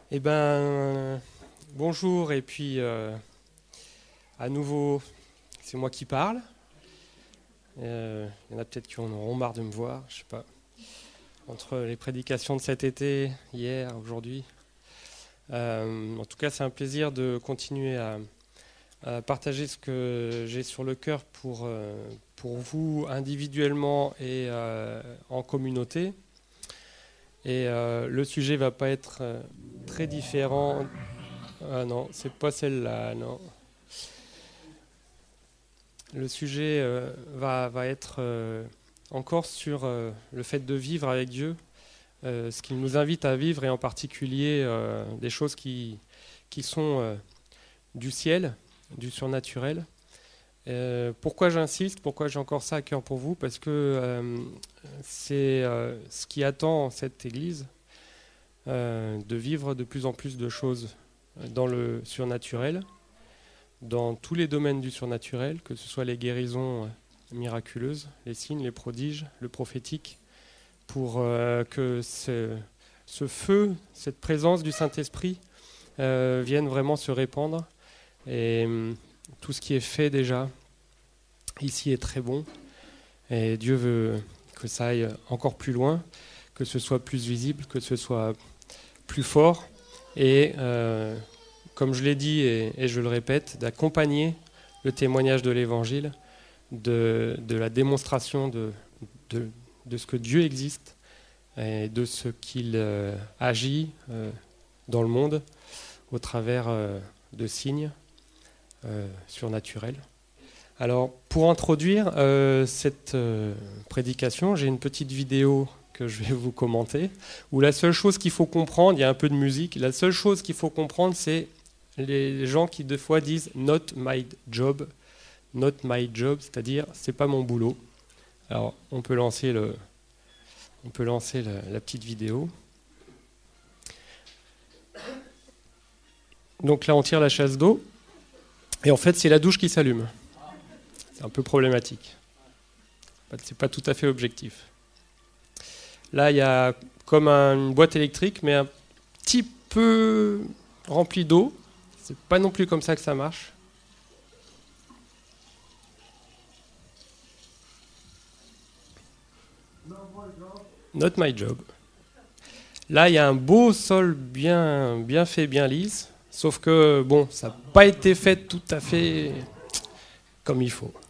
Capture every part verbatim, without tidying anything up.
Eh ben, bonjour, et puis euh, à nouveau, c'est moi qui parle. Euh, Il y en a peut-être qui en auront marre de me voir, je sais pas. Entre les prédications de cet été, hier, aujourd'hui. Euh, en tout cas, c'est un plaisir de continuer à, à partager ce que j'ai sur le cœur pour, euh, pour vous individuellement et euh, en communauté. Et euh, le sujet va pas être euh, très différent. Ah non, c'est pas celle-là, non. Le sujet euh, va, va être euh, encore sur euh, le fait de vivre avec Dieu, euh, ce qu'il nous invite à vivre, et en particulier euh, des choses qui, qui sont euh, du ciel, du surnaturel. Euh, pourquoi j'insiste, pourquoi j'ai encore ça à cœur pour vous? Parce que euh, c'est euh, ce qui attend cette Église, euh, de vivre de plus en plus de choses dans le surnaturel, dans tous les domaines du surnaturel, que ce soit les guérisons miraculeuses, les signes, les prodiges, le prophétique, pour euh, que ce, ce feu, cette présence du Saint-Esprit euh, vienne vraiment se répandre. Et euh, tout ce qui est fait déjà ici est très bon. Et Dieu veut que ça aille encore plus loin, que ce soit plus visible, que ce soit plus fort. Et euh, comme je l'ai dit et, et je le répète, d'accompagner le témoignage de l'Évangile, de, de la démonstration de, de, de ce que Dieu existe et de ce qu'il euh, agit euh, dans le monde au travers euh, de signes euh, surnaturels. Alors, pour introduire euh, cette euh, prédication, j'ai une petite vidéo que je vais vous commenter, où la seule chose qu'il faut comprendre, il y a un peu de musique, la seule chose qu'il faut comprendre, c'est les gens qui deux fois disent « not my job », « not my job », c'est-à-dire « c'est pas mon boulot ». Alors, on peut lancer, le, on peut lancer la, la petite vidéo. Donc là, on tire la chasse d'eau, et en fait, c'est la douche qui s'allume. C'est un peu problématique. C'est pas tout à fait objectif. Là, il y a comme un, une boîte électrique, mais un petit peu remplie d'eau. C'est pas non plus comme ça que ça marche. Not my job. Là, il y a un beau sol bien, bien fait, bien lisse. Sauf que, bon, ça n'a pas été fait tout à fait comme il faut.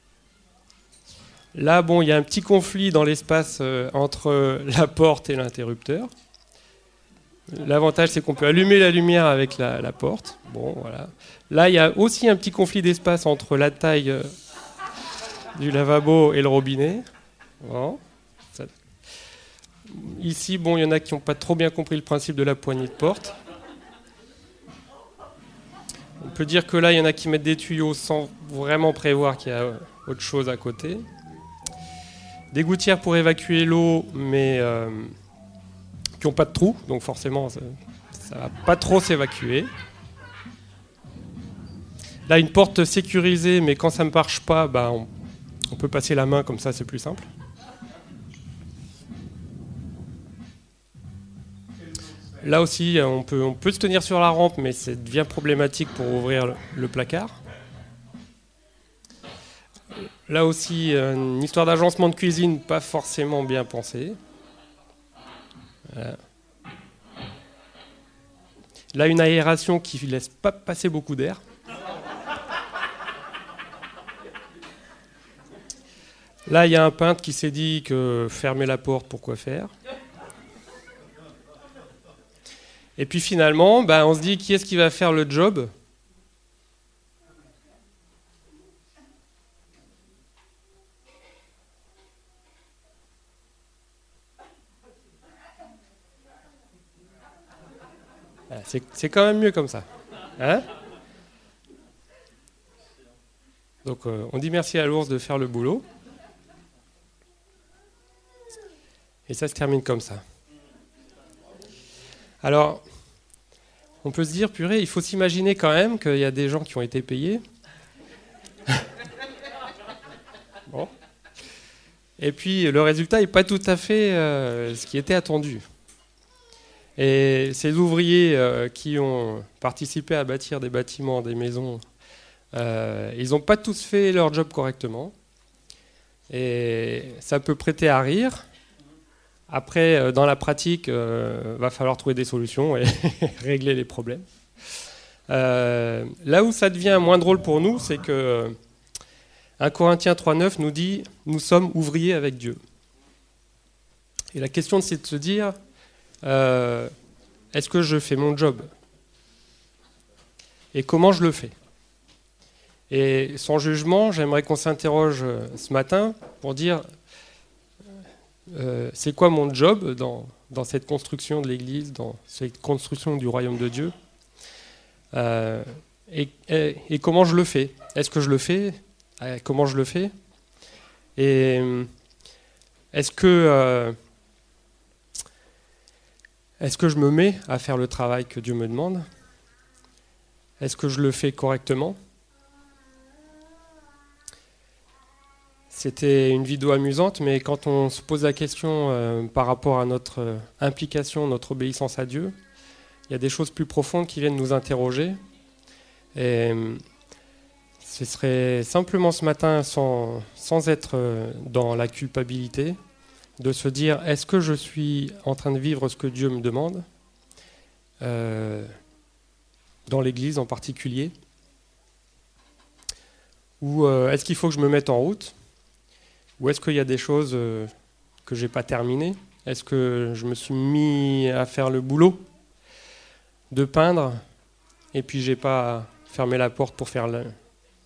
Là, bon, il y a un petit conflit dans l'espace euh, entre la porte et l'interrupteur. L'avantage, c'est qu'on peut allumer la lumière avec la, la porte. Bon, voilà. Là, il y a aussi un petit conflit d'espace entre la taille euh, du lavabo et le robinet. Bon. Ça... Ici, bon, il y en a qui n'ont pas trop bien compris le principe de la poignée de porte. On peut dire que là, il y en a qui mettent des tuyaux sans vraiment prévoir qu'il y a autre chose à côté. Des gouttières pour évacuer l'eau, mais euh, qui n'ont pas de trou, donc forcément, ça ne va pas trop s'évacuer. Là, une porte sécurisée, mais quand ça ne marche pas, bah, on, on peut passer la main, comme ça, c'est plus simple. Là aussi, on peut, on peut se tenir sur la rampe, mais ça devient problématique pour ouvrir le, le placard. Là aussi, une histoire d'agencement de cuisine pas forcément bien pensée. Voilà. Là, une aération qui ne laisse pas passer beaucoup d'air. Là, il y a un peintre qui s'est dit que fermer la porte, pourquoi faire? Et puis finalement, bah, on se dit qui est-ce qui va faire le job? C'est, c'est quand même mieux comme ça. Hein? Donc euh, on dit merci à l'ours de faire le boulot. Et ça se termine comme ça. Alors, on peut se dire, purée, il faut s'imaginer quand même qu'il y a des gens qui ont été payés. Bon. Et puis le résultat n'est pas tout à fait euh, ce qui était attendu. Et ces ouvriers euh, qui ont participé à bâtir des bâtiments, des maisons, euh, ils n'ont pas tous fait leur job correctement. Et ça peut prêter à rire. Après, euh, dans la pratique, il euh, va falloir trouver des solutions et régler les problèmes. Euh, là où ça devient moins drôle pour nous, c'est que euh, un Corinthiens trois neuf nous dit « Nous sommes ouvriers avec Dieu ». Et la question, c'est de se dire euh, « Est-ce que je fais mon job ? Et comment je le fais ?» Et sans jugement, j'aimerais qu'on s'interroge ce matin pour dire euh, « C'est quoi mon job dans, dans cette construction de l'Église, dans cette construction du royaume de Dieu ? Euh, et, et, et comment je le fais ? Est-ce que je le fais ? Comment je le fais ? Et est-ce que, euh, est-ce que je me mets à faire le travail que Dieu me demande ? Est-ce que je le fais correctement ? C'était une vidéo amusante, mais quand on se pose la question euh, par rapport à notre euh, implication, notre obéissance à Dieu, il y a des choses plus profondes qui viennent nous interroger. Et ce serait simplement ce matin, sans, sans être dans la culpabilité, de se dire, est-ce que je suis en train de vivre ce que Dieu me demande, euh, dans l'Église en particulier, ou euh, est-ce qu'il faut que je me mette en route, ou est-ce qu'il y a des choses euh, que je n'ai pas terminées ? Est-ce que je me suis mis à faire le boulot de peindre, et puis j'ai pas fermé la porte pour faire l'arrière ?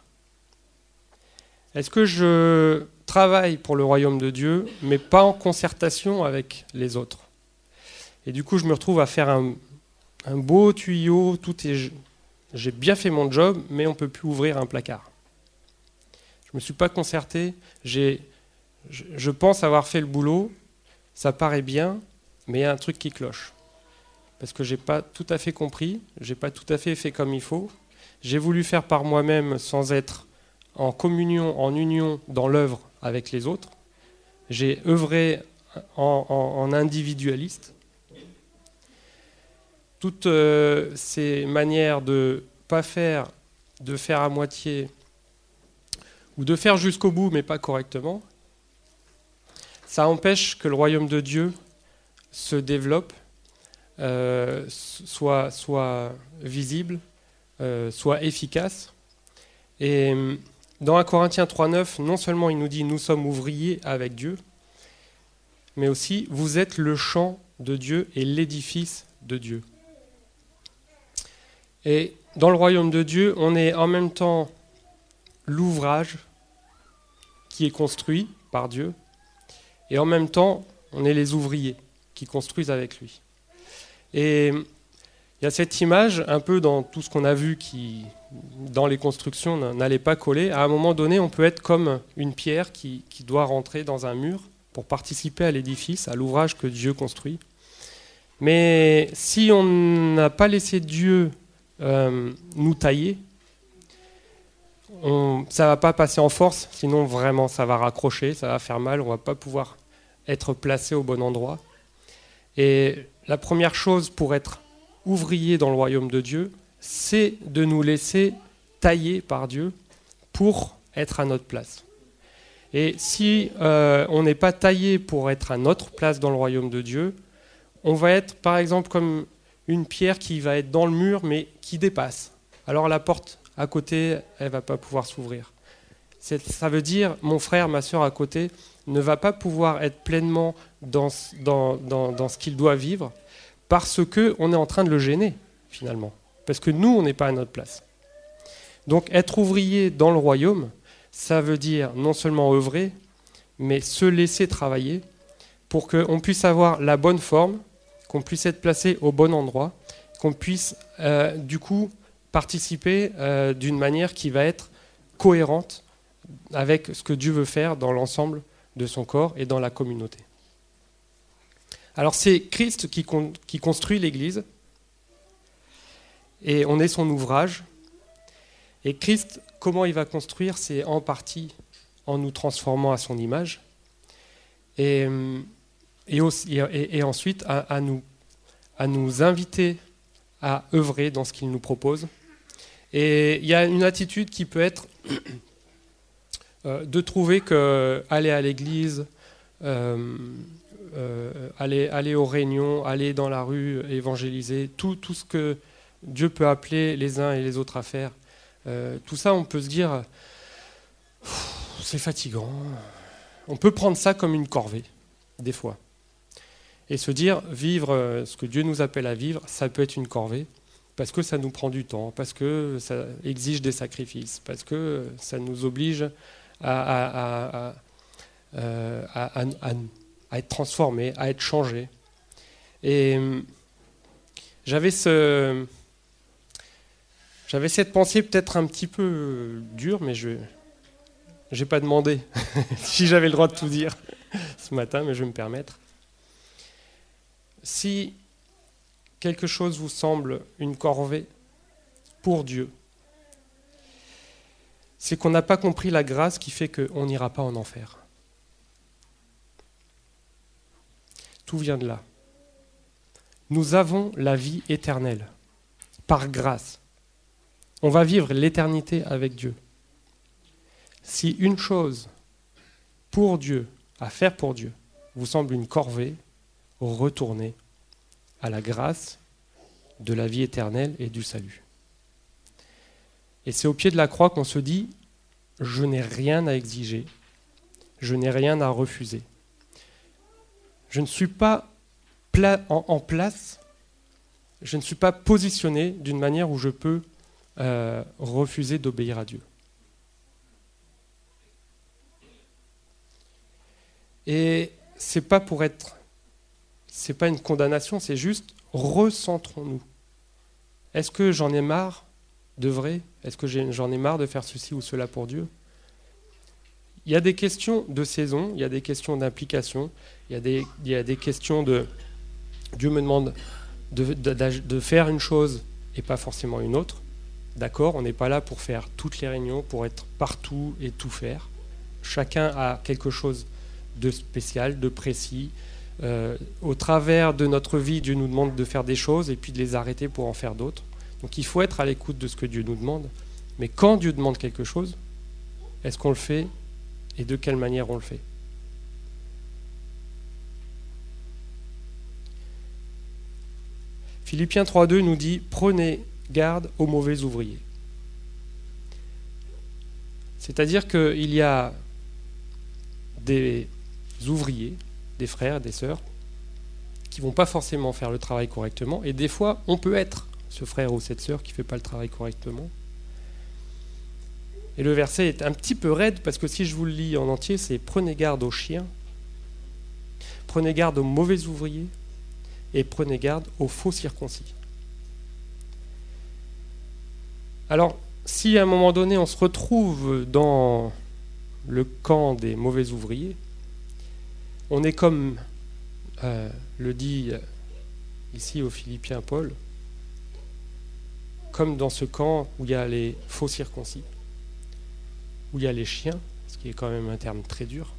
Est-ce que je travaille pour le royaume de Dieu, mais pas en concertation avec les autres ? Et du coup, je me retrouve à faire un, un beau tuyau, tout est, j'ai bien fait mon job, mais on ne peut plus ouvrir un placard. Je ne me suis pas concerté, j'ai, je, je pense avoir fait le boulot, ça paraît bien, mais il y a un truc qui cloche. Parce que je n'ai pas tout à fait compris, je n'ai pas tout à fait fait comme il faut. J'ai voulu faire par moi-même sans être en communion, en union dans l'œuvre avec les autres. J'ai œuvré en, en, en individualiste. Toutes euh, ces manières de ne pas faire, de faire à moitié, ou de faire jusqu'au bout mais pas correctement, ça empêche que le royaume de Dieu se développe, Euh, soit, soit visible, euh, soit efficace. Et dans un Corinthiens trois neuf, non seulement il nous dit « nous sommes ouvriers avec Dieu », mais aussi « vous êtes le champ de Dieu et l'édifice de Dieu ». Et dans le royaume de Dieu, on est en même temps l'ouvrage qui est construit par Dieu, et en même temps, on est les ouvriers qui construisent avec lui. Et il y a cette image, un peu dans tout ce qu'on a vu qui, dans les constructions, n'allait pas coller. À un moment donné, on peut être comme une pierre qui, qui doit rentrer dans un mur pour participer à l'édifice, à l'ouvrage que Dieu construit. Mais si on n'a pas laissé Dieu euh, nous tailler, on, ça ne va pas passer en force, sinon vraiment ça va raccrocher, ça va faire mal, on ne va pas pouvoir être placé au bon endroit. Et la première chose pour être ouvrier dans le royaume de Dieu, c'est de nous laisser tailler par Dieu pour être à notre place. Et si euh, on n'est pas taillé pour être à notre place dans le royaume de Dieu, on va être par exemple comme une pierre qui va être dans le mur mais qui dépasse. Alors la porte à côté, elle ne va pas pouvoir s'ouvrir. C'est, ça veut dire, mon frère, ma sœur à côté ne va pas pouvoir être pleinement dans, dans, dans, dans ce qu'il doit vivre parce qu'on est en train de le gêner, finalement. Parce que nous, on n'est pas à notre place. Donc, être ouvrier dans le royaume, ça veut dire non seulement œuvrer, mais se laisser travailler pour qu'on puisse avoir la bonne forme, qu'on puisse être placé au bon endroit, qu'on puisse, euh, du coup, participer euh, d'une manière qui va être cohérente avec ce que Dieu veut faire dans l'ensemble de son corps et dans la communauté. Alors c'est Christ qui, con, qui construit l'Église, et on est son ouvrage. Et Christ, comment il va construire ? C'est en partie en nous transformant à son image, et, et, aussi, et, et ensuite à, à nous à nous inviter à œuvrer dans ce qu'il nous propose. Et il y a une attitude qui peut être euh, de trouver que aller à l'église, euh, euh, aller, aller aux réunions, aller dans la rue, évangéliser, tout, tout ce que Dieu peut appeler les uns et les autres à faire, euh, tout ça, on peut se dire, c'est fatigant. On peut prendre ça comme une corvée, des fois. Et se dire, vivre ce que Dieu nous appelle à vivre, ça peut être une corvée, parce que ça nous prend du temps, parce que ça exige des sacrifices, parce que ça nous oblige à, à, à, à, à, à, à être transformés, à être changés. Et j'avais, ce, j'avais cette pensée peut-être un petit peu dure, mais je n'ai pas demandé si j'avais le droit de tout dire ce matin, mais je vais me permettre. Si quelque chose vous semble une corvée pour Dieu, c'est qu'on n'a pas compris la grâce qui fait qu'on n'ira pas en enfer. Tout vient de là. Nous avons la vie éternelle, par grâce. On va vivre l'éternité avec Dieu. Si une chose pour Dieu, à faire pour Dieu, vous semble une corvée, retournez à la grâce de la vie éternelle et du salut. Et c'est au pied de la croix qu'on se dit, je n'ai rien à exiger, je n'ai rien à refuser. Je ne suis pas pla- en, en place, je ne suis pas positionné d'une manière où je peux euh, refuser d'obéir à Dieu. Et c'est pas pour être, c'est pas une condamnation, c'est juste recentrons-nous. Est-ce que j'en ai marre d'œuvrer ? Est-ce que j'ai, j'en ai marre de faire ceci ou cela pour Dieu ? Il y a des questions de saison, il y a des questions d'implication, il y a des, il y a des questions de Dieu me demande de, de, de faire une chose et pas forcément une autre. D'accord, on n'est pas là pour faire toutes les réunions, pour être partout et tout faire. Chacun a quelque chose de spécial, de précis. Euh, au travers de notre vie, Dieu nous demande de faire des choses et puis de les arrêter pour en faire d'autres. Donc il faut être à l'écoute de ce que Dieu nous demande. Mais quand Dieu demande quelque chose, est-ce qu'on le fait et de quelle manière on le fait ? Philippiens trois deux nous dit « Prenez garde aux mauvais ouvriers ». C'est-à-dire qu'il y a des ouvriers, des frères, des sœurs, qui ne vont pas forcément faire le travail correctement. Et des fois, on peut être ce frère ou cette sœur qui ne fait pas le travail correctement. Et le verset est un petit peu raide, parce que si je vous le lis en entier, c'est « Prenez garde aux chiens, prenez garde aux mauvais ouvriers, et prenez garde aux faux circoncis. » Alors, si à un moment donné, on se retrouve dans le camp des mauvais ouvriers, on est comme euh, le dit ici aux Philippiens Paul, comme dans ce camp où il y a les faux circoncis, où il y a les chiens, ce qui est quand même un terme très dur.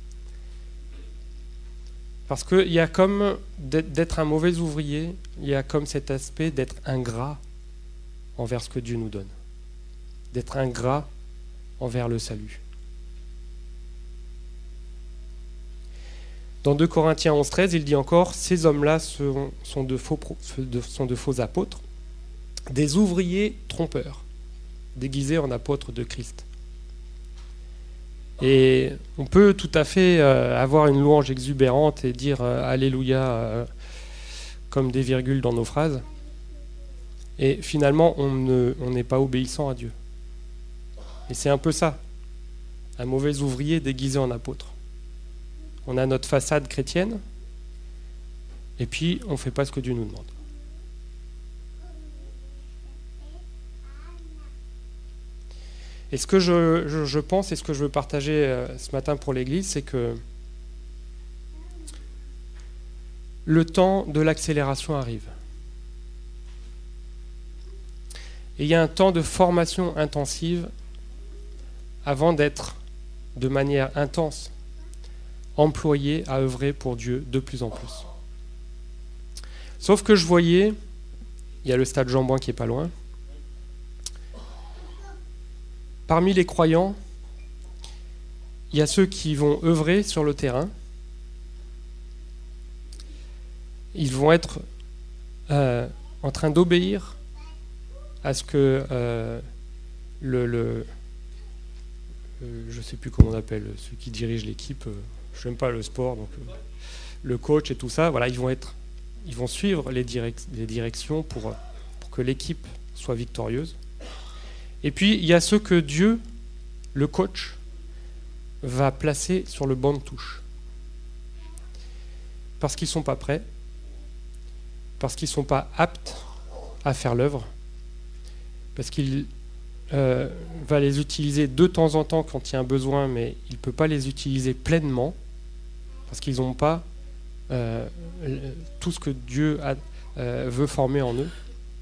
Parce qu'il y a comme d'être un mauvais ouvrier, il y a comme cet aspect d'être ingrat envers ce que Dieu nous donne, d'être ingrat envers le salut. Dans deux Corinthiens onze treize, il dit encore « Ces hommes-là sont, sont, de faux, sont de faux apôtres, des ouvriers trompeurs, déguisés en apôtres de Christ. » Et on peut tout à fait euh, avoir une louange exubérante et dire euh, « Alléluia euh, » comme des virgules dans nos phrases. Et finalement, on ne, on n'est pas obéissant à Dieu. Et c'est un peu ça, un mauvais ouvrier déguisé en apôtre. On a notre façade chrétienne, et puis on ne fait pas ce que Dieu nous demande. Et ce que je, je, je pense et ce que je veux partager euh, ce matin pour l'Église, c'est que le temps de l'accélération arrive. Et il y a un temps de formation intensive avant d'être de manière intense employé à œuvrer pour Dieu de plus en plus. Sauf que je voyais, il y a le stade Jean-Bouin qui est pas loin, parmi les croyants, il y a ceux qui vont œuvrer sur le terrain. Ils vont être euh, en train d'obéir à ce que euh, le, le euh, je ne sais plus comment on appelle, ceux qui dirigent l'équipe, euh, je n'aime pas le sport, donc euh, le coach et tout ça, voilà, ils vont être, ils vont suivre les, direc- les directions pour, pour que l'équipe soit victorieuse. Et puis il y a ceux que Dieu, le coach, va placer sur le banc de touche. Parce qu'ils ne sont pas prêts, parce qu'ils ne sont pas aptes à faire l'œuvre, parce qu'il euh, va les utiliser de temps en temps quand il y a un besoin, mais il ne peut pas les utiliser pleinement, parce qu'ils n'ont pas euh, tout ce que Dieu a, euh, veut former en eux.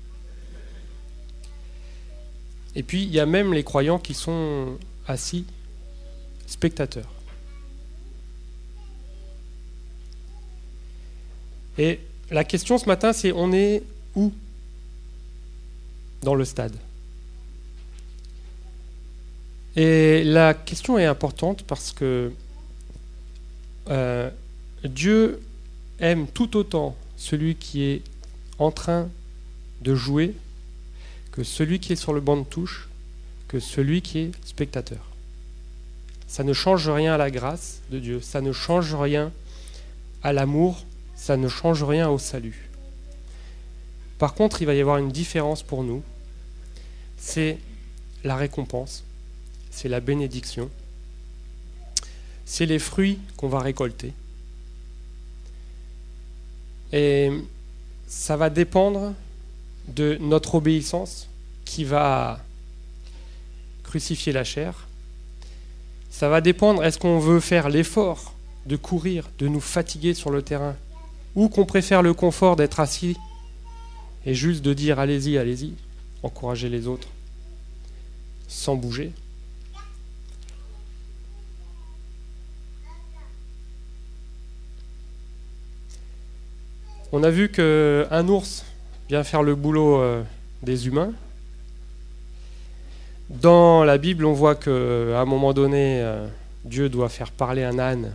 Et puis, il y a même les croyants qui sont assis, spectateurs. Et la question ce matin, c'est on est où dans le stade? Et la question est importante parce que euh, Dieu aime tout autant celui qui est en train de jouer que celui qui est sur le banc de touche, que celui qui est spectateur. Ça ne change rien à la grâce de Dieu, ça ne change rien à l'amour, ça ne change rien au salut. Par contre, il va y avoir une différence pour nous, c'est la récompense, c'est la bénédiction, c'est les fruits qu'on va récolter. Et ça va dépendre de notre obéissance qui va crucifier la chair. Ça va dépendre, est-ce qu'on veut faire l'effort de courir, de nous fatiguer sur le terrain, ou qu'on préfère le confort d'être assis et juste de dire allez-y, allez-y, encourager les autres, sans bouger. On a vu qu'un ours vient faire le boulot euh, des humains. Dans la Bible, on voit qu'à un moment donné, euh, Dieu doit faire parler un âne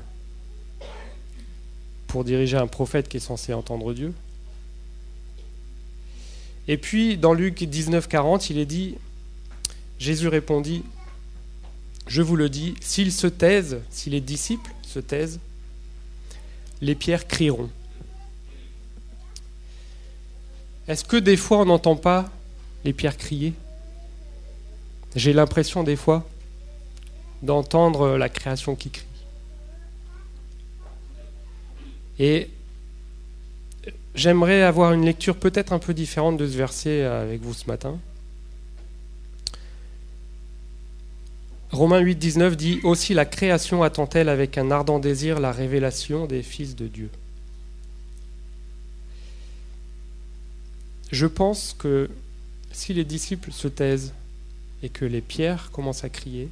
pour diriger un prophète qui est censé entendre Dieu. Et puis, dans Luc dix-neuf quarante, il est dit, Jésus répondit, « Je vous le dis, s'ils se taisent, si les disciples se taisent, les pierres crieront. » Est-ce que des fois on n'entend pas les pierres crier? J'ai l'impression des fois d'entendre la création qui crie. Et j'aimerais avoir une lecture peut-être un peu différente de ce verset avec vous ce matin. Romains huit, dix-neuf dit « Aussi la création attend-elle avec un ardent désir la révélation des fils de Dieu. » Je pense que si les disciples se taisent et que les pierres commencent à crier,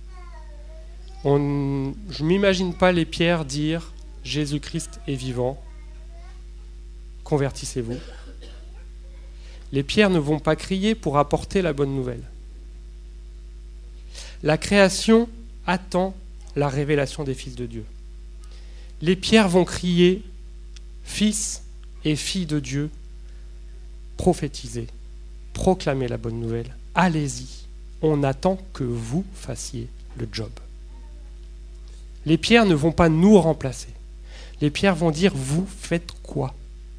on, je ne m'imagine pas les pierres dire « Jésus-Christ est vivant, convertissez-vous ». Les pierres ne vont pas crier pour apporter la bonne nouvelle. La création attend la révélation des fils de Dieu. Les pierres vont crier « Fils et filles de Dieu, prophétisez, proclamez la bonne nouvelle, allez-y, on attend que vous fassiez le job. » Les pierres ne vont pas nous remplacer. Les pierres vont dire « Vous faites quoi ?»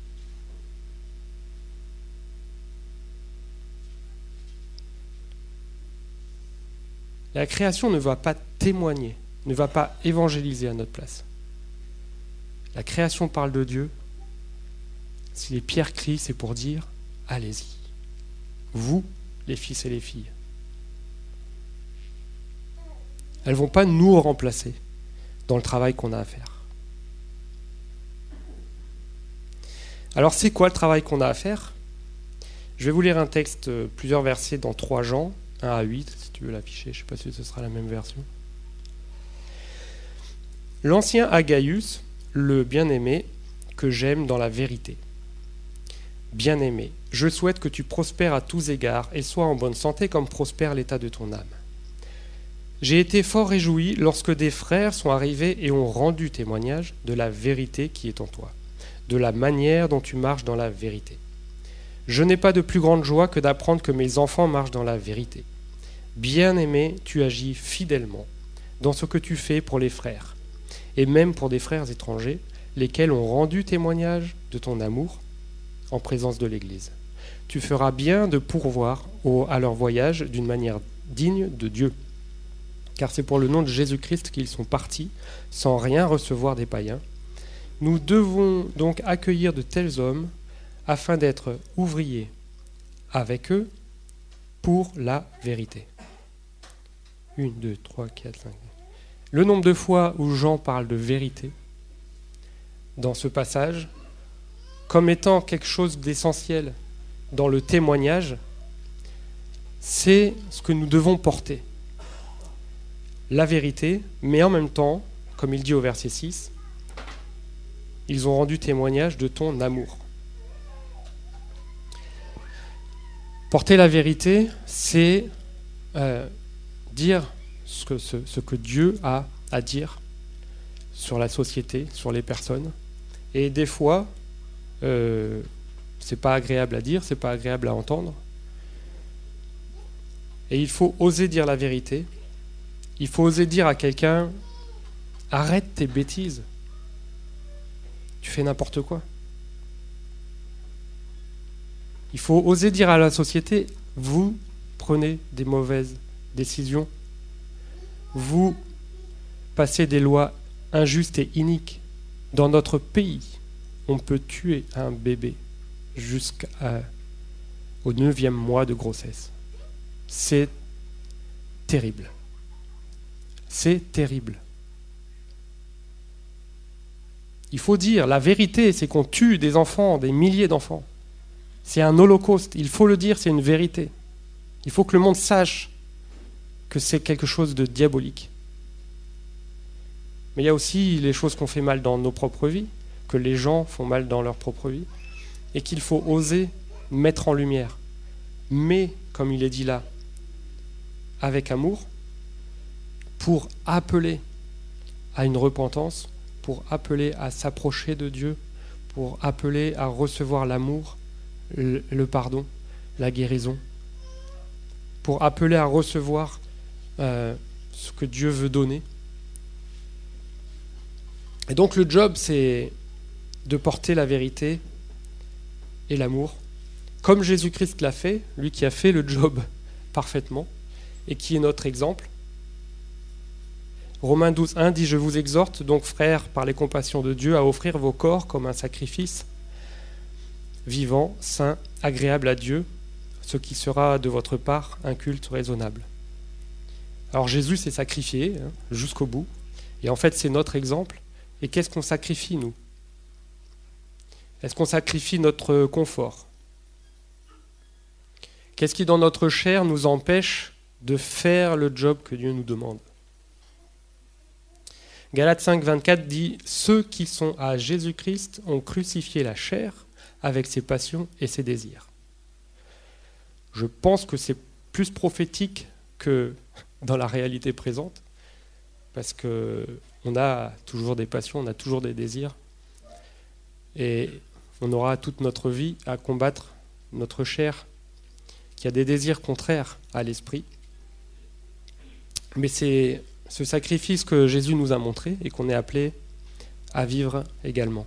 La création ne va pas témoigner, ne va pas évangéliser à notre place. La création parle de Dieu. Si les pierres crient, c'est pour dire « Allez-y, vous, les fils et les filles. » Elles ne vont pas nous remplacer dans le travail qu'on a à faire. Alors c'est quoi le travail qu'on a à faire? Je vais vous lire un texte, plusieurs versets dans trois Jean, un à huit, si tu veux l'afficher, je ne sais pas si ce sera la même version. L'ancien Agaius, le bien-aimé, que j'aime dans la vérité. Bien-aimé, je souhaite que tu prospères à tous égards et sois en bonne santé comme prospère l'état de ton âme. J'ai été fort réjoui lorsque des frères sont arrivés et ont rendu témoignage de la vérité qui est en toi, de la manière dont tu marches dans la vérité. Je n'ai pas de plus grande joie que d'apprendre que mes enfants marchent dans la vérité. Bien-aimé, tu agis fidèlement dans ce que tu fais pour les frères, et même pour des frères étrangers, lesquels ont rendu témoignage de ton amour en présence de l'Église. Tu feras bien de pourvoir au, à leur voyage d'une manière digne de Dieu, car c'est pour le nom de Jésus-Christ qu'ils sont partis, sans rien recevoir des païens. Nous devons donc accueillir de tels hommes, afin d'être ouvriers avec eux pour la vérité. Une, deux, trois, quatre, cinq. Le nombre de fois où Jean parle de vérité dans ce passage, comme étant quelque chose d'essentiel dans le témoignage, c'est ce que nous devons porter. La vérité, mais en même temps, comme il dit au verset six, ils ont rendu témoignage de ton amour. Porter la vérité, c'est euh, dire ce que, ce, ce que Dieu a à dire sur la société, sur les personnes. Et des fois, euh, c'est pas agréable à dire, c'est pas agréable à entendre. Et il faut oser dire la vérité. Il faut oser dire à quelqu'un, arrête tes bêtises. Tu fais n'importe quoi. Il faut oser dire à la société, vous prenez des mauvaises décisions. Vous passez des lois injustes et iniques. Dans notre pays, on peut tuer un bébé jusqu'au neuvième mois de grossesse. C'est terrible. C'est terrible. Il faut dire, la vérité, c'est qu'on tue des enfants, des milliers d'enfants. C'est un holocauste. Il faut le dire, c'est une vérité. Il faut que le monde sache que c'est quelque chose de diabolique. Mais il y a aussi les choses qu'on fait mal dans nos propres vies, que les gens font mal dans leur propre vie, et qu'il faut oser mettre en lumière. Mais, comme il est dit là, avec amour, pour appeler à une repentance, pour appeler à s'approcher de Dieu, pour appeler à recevoir l'amour, le, le pardon, la guérison, pour appeler à recevoir euh, ce que Dieu veut donner. Et donc le job, c'est de porter la vérité et l'amour, comme Jésus-Christ l'a fait, lui qui a fait le job parfaitement, et qui est notre exemple. Romains douze, un dit « Je vous exhorte donc, frères, par les compassions de Dieu, à offrir vos corps comme un sacrifice vivant, saint, agréable à Dieu, ce qui sera de votre part un culte raisonnable. » Alors Jésus s'est sacrifié hein, jusqu'au bout, et en fait c'est notre exemple. Et qu'est-ce qu'on sacrifie, nous ? Est-ce qu'on sacrifie notre confort ? Qu'est-ce qui, dans notre chair, nous empêche de faire le job que Dieu nous demande ? Galates cinq, vingt-quatre dit « Ceux qui sont à Jésus-Christ ont crucifié la chair avec ses passions et ses désirs. » Je pense que c'est plus prophétique que dans la réalité présente, parce qu'on a toujours des passions, on a toujours des désirs, et on aura toute notre vie à combattre notre chair, qui a des désirs contraires à l'esprit. Mais c'est ce sacrifice que Jésus nous a montré et qu'on est appelé à vivre également.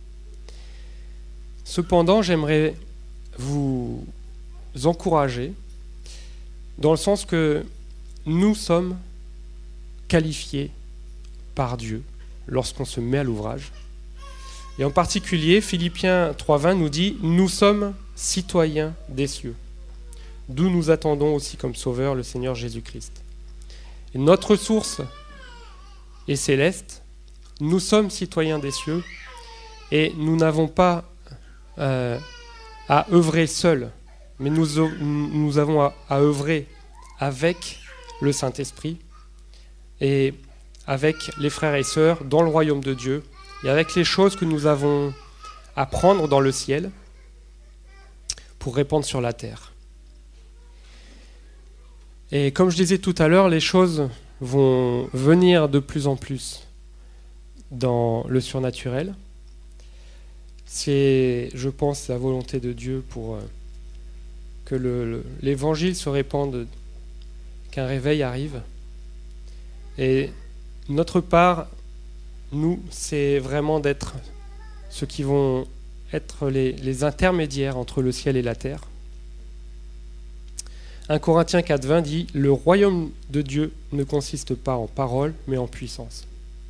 Cependant, j'aimerais vous encourager dans le sens que nous sommes qualifiés par Dieu lorsqu'on se met à l'ouvrage. Et en particulier, Philippiens trois vingt nous dit « Nous sommes citoyens des cieux, d'où nous attendons aussi comme sauveur le Seigneur Jésus-Christ. » Et notre source est céleste, nous sommes citoyens des cieux et nous n'avons pas euh, à œuvrer seuls, mais nous, nous avons à, à œuvrer avec le Saint-Esprit et avec les frères et sœurs dans le royaume de Dieu et avec les choses que nous avons à prendre dans le ciel. pour répandre sur la terre. Et comme je disais tout à l'heure, les choses vont venir de plus en plus dans le surnaturel. C'est, je pense, la volonté de Dieu pour que le, le, l'évangile se répande, qu'un réveil arrive. Et notre part, nous, c'est vraiment d'être ceux qui vont être les, les intermédiaires entre le ciel et la terre. un Corinthiens quatre vingt dit « Le royaume de Dieu ne consiste pas en parole, mais en puissance. »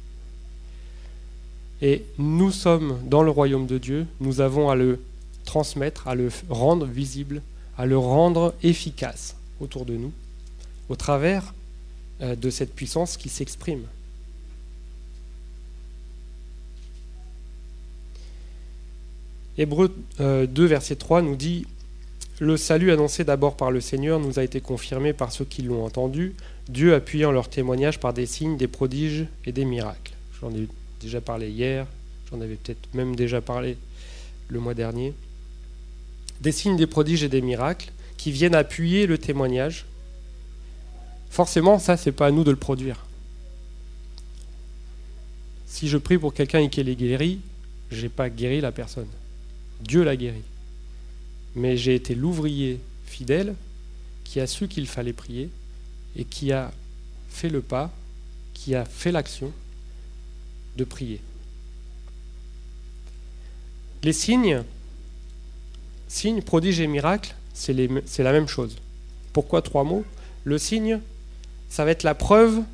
Et nous sommes dans le royaume de Dieu, nous avons à le transmettre, à le rendre visible, à le rendre efficace autour de nous, au travers de cette puissance qui s'exprime. Hébreux deux, verset trois nous dit « Le salut annoncé d'abord par le Seigneur nous a été confirmé par ceux qui l'ont entendu, Dieu appuyant leur témoignage par des signes, des prodiges et des miracles. » J'en ai déjà parlé hier, j'en avais peut-être même déjà parlé le mois dernier. Des signes, des prodiges et des miracles qui viennent appuyer le témoignage. Forcément, ça, c'est pas à nous de le produire. Si je prie pour quelqu'un et qu'il est guéri, je n'ai pas guéri la personne. Dieu l'a guéri. Mais j'ai été l'ouvrier fidèle qui a su qu'il fallait prier et qui a fait le pas, qui a fait l'action de prier. Les signes, signes, prodiges et miracles, c'est, les, c'est la même chose. Pourquoi trois mots ? Le signe, ça va être la preuve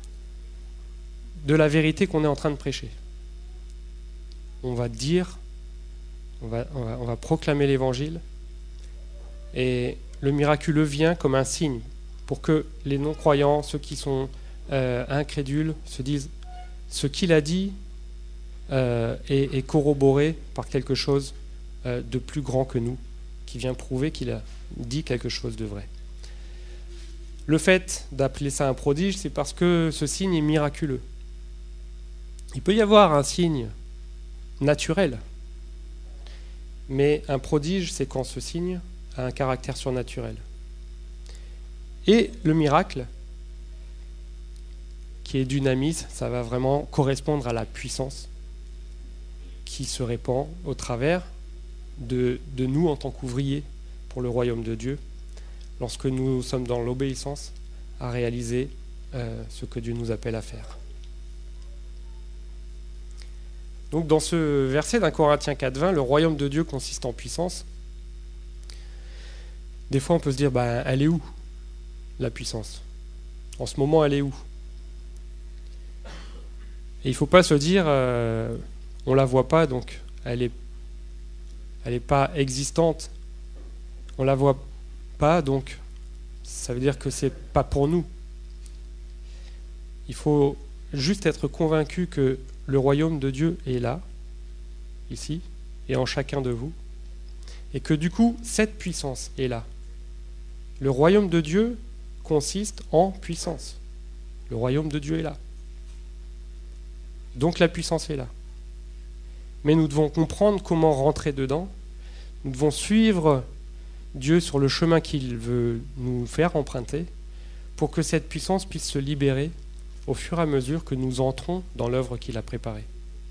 de la vérité qu'on est en train de prêcher. On va dire, on va, on va, on va proclamer l'évangile, et le miraculeux vient comme un signe pour que les non-croyants, ceux qui sont euh, incrédules, se disent ce qu'il a dit euh, est, est corroboré par quelque chose euh, de plus grand que nous, qui vient prouver qu'il a dit quelque chose de vrai. Le fait d'appeler ça un prodige, c'est parce que ce signe est miraculeux. Il peut y avoir un signe naturel, mais un prodige, c'est quand ce signe a un caractère surnaturel. Et le miracle, qui est dynamis, ça va vraiment correspondre à la puissance qui se répand au travers de, de nous en tant qu'ouvriers pour le royaume de Dieu, lorsque nous sommes dans l'obéissance à réaliser euh, ce que Dieu nous appelle à faire. Donc dans ce verset d'un Corinthiens quatre vingt, le royaume de Dieu consiste en puissance. Des fois on peut se dire, bah, elle est où la puissance ? En ce moment, elle est où ? Et il ne faut pas se dire, euh, on ne la voit pas, donc elle n'est elle est pas existante. On ne la voit pas, donc ça veut dire que ce n'est pas pour nous. Il faut juste être convaincu que le royaume de Dieu est là, ici, et en chacun de vous, et que du coup, cette puissance est là. Le royaume de Dieu consiste en puissance. Le royaume de Dieu est là. Donc la puissance est là. Mais nous devons comprendre comment rentrer dedans. Nous devons suivre Dieu sur le chemin qu'il veut nous faire emprunter pour que cette puissance puisse se libérer au fur et à mesure que nous entrons dans l'œuvre qu'il a préparée.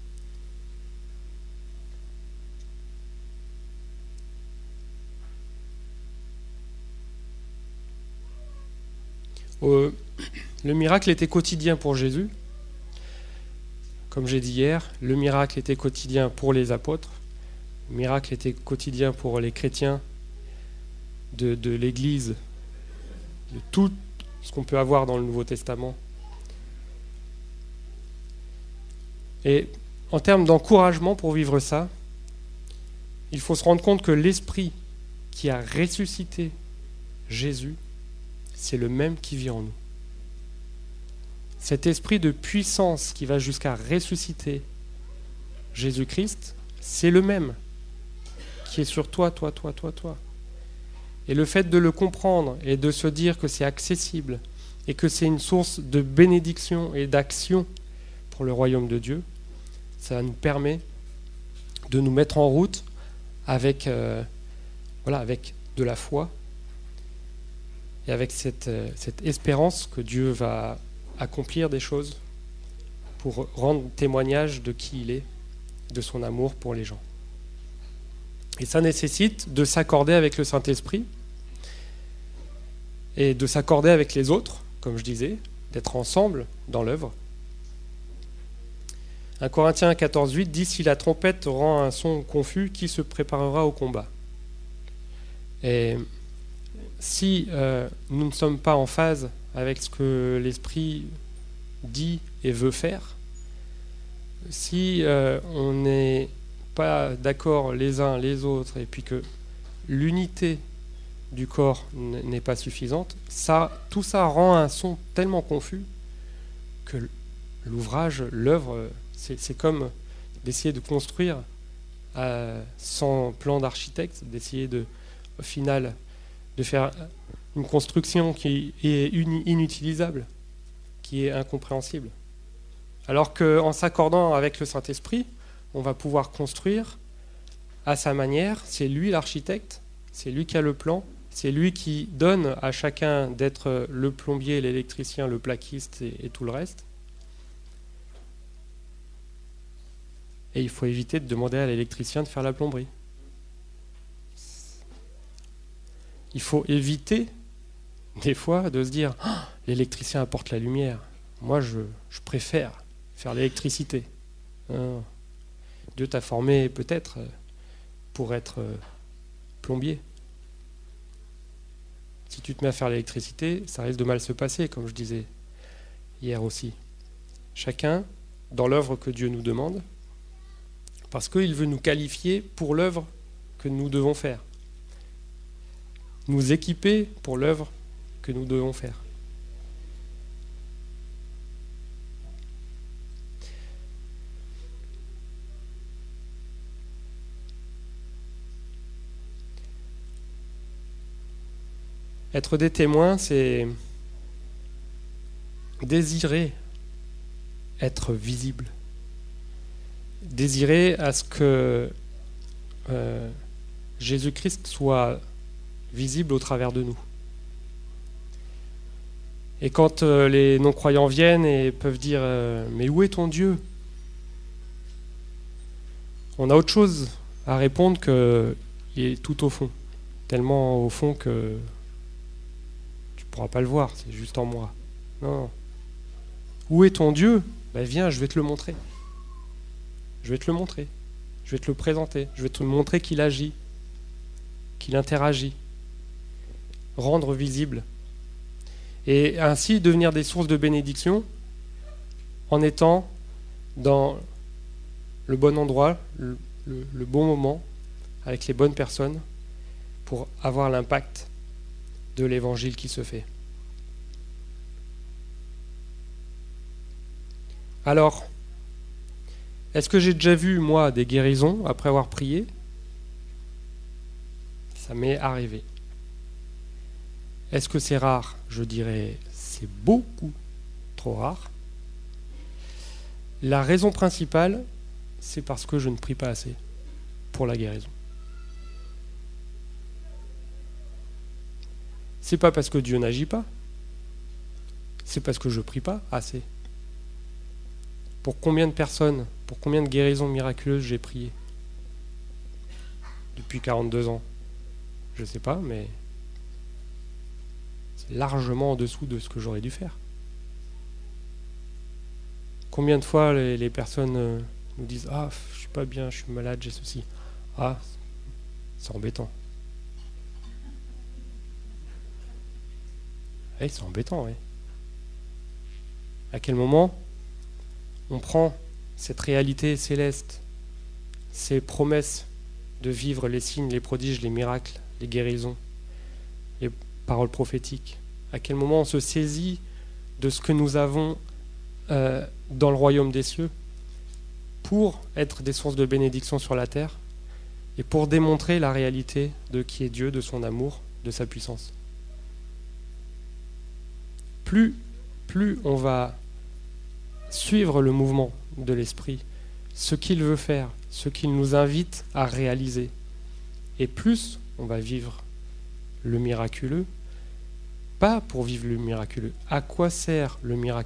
Euh, le miracle était quotidien pour Jésus. Comme j'ai dit hier, le miracle était quotidien pour les apôtres. Le miracle était quotidien pour les chrétiens de, de l'Église, de tout ce qu'on peut avoir dans le Nouveau Testament. Et en termes d'encouragement pour vivre ça, il faut se rendre compte que l'Esprit qui a ressuscité Jésus, c'est le même qui vit en nous. Cet esprit de puissance qui va jusqu'à ressusciter Jésus-Christ, c'est le même qui est sur toi, toi, toi, toi, toi. Et le fait de le comprendre et de se dire que c'est accessible et que c'est une source de bénédiction et d'action pour le royaume de Dieu, ça nous permet de nous mettre en route avec euh, voilà, avec de la foi et avec cette, cette espérance que Dieu va accomplir des choses pour rendre témoignage de qui il est, de son amour pour les gens. Et ça nécessite de s'accorder avec le Saint-Esprit et de s'accorder avec les autres, comme je disais, d'être ensemble dans l'œuvre. un Corinthiens quatorze huit dit « Si la trompette rend un son confus, qui se préparera au combat ?» Et si euh, nous ne sommes pas en phase avec ce que l'Esprit dit et veut faire, si euh, on n'est pas d'accord les uns les autres et puis que l'unité du corps n'est pas suffisante, ça, tout ça rend un son tellement confus que l'ouvrage, l'œuvre, c'est, c'est comme d'essayer de construire euh, sans plan d'architecte, d'essayer de, au final, de faire une construction qui est inutilisable, qui est incompréhensible. Alors qu'en s'accordant avec le Saint-Esprit, on va pouvoir construire à sa manière. C'est lui l'architecte, c'est lui qui a le plan, c'est lui qui donne à chacun d'être le plombier, l'électricien, le plaquiste et, et tout le reste. Et il faut éviter de demander à l'électricien de faire la plomberie. Il faut éviter, des fois, de se dire oh, « l'électricien apporte la lumière, moi je, je préfère faire l'électricité. » Non. Dieu t'a formé peut-être pour être plombier. Si tu te mets à faire l'électricité, ça risque de mal se passer, comme je disais hier aussi. Chacun dans l'œuvre que Dieu nous demande, parce qu'il veut nous qualifier pour l'œuvre que nous devons faire. Nous équiper pour l'œuvre que nous devons faire. Être des témoins, c'est désirer être visible. Désirer à ce que euh, Jésus-Christ soit visible au travers de nous. Et quand euh, les non-croyants viennent et peuvent dire euh, « Mais où est ton Dieu ?» On a autre chose à répondre qu'il est tout au fond. Tellement au fond que tu ne pourras pas le voir, c'est juste en moi. Non. Où est ton Dieu ? Ben viens, je vais te le montrer. Je vais te le montrer. Je vais te le présenter. Je vais te montrer qu'il agit, qu'il interagit. Rendre visible. Et ainsi devenir des sources de bénédiction en étant dans le bon endroit, le, le, le bon moment, avec les bonnes personnes, pour avoir l'impact de l'évangile qui se fait. Alors, est-ce que j'ai déjà vu, moi, des guérisons après avoir prié ? Ça m'est arrivé. Est-ce que c'est rare ? Je dirais c'est beaucoup trop rare. La raison principale, c'est parce que je ne prie pas assez pour la guérison. C'est pas parce que Dieu n'agit pas, c'est parce que je prie pas assez. Pour combien de personnes, pour combien de guérisons miraculeuses j'ai prié ? Depuis quarante-deux ans. Je sais pas, mais c'est largement en dessous de ce que j'aurais dû faire. Combien de fois les, les personnes euh, nous disent « Ah, je suis pas bien, je suis malade, j'ai ceci. » Ah, c'est embêtant. Oui, c'est embêtant, oui. À quel moment on prend cette réalité céleste, ces promesses de vivre les signes, les prodiges, les miracles, les guérisons, les paroles prophétiques. À quel moment on se saisit de ce que nous avons euh, dans le royaume des cieux pour être des sources de bénédiction sur la terre et pour démontrer la réalité de qui est Dieu, de son amour, de sa puissance. Plus, plus on va suivre le mouvement de l'Esprit, ce qu'il veut faire, ce qu'il nous invite à réaliser, Et plus on va vivre le miraculeux, pas pour vivre le miraculeux. À quoi sert le miraculeux ?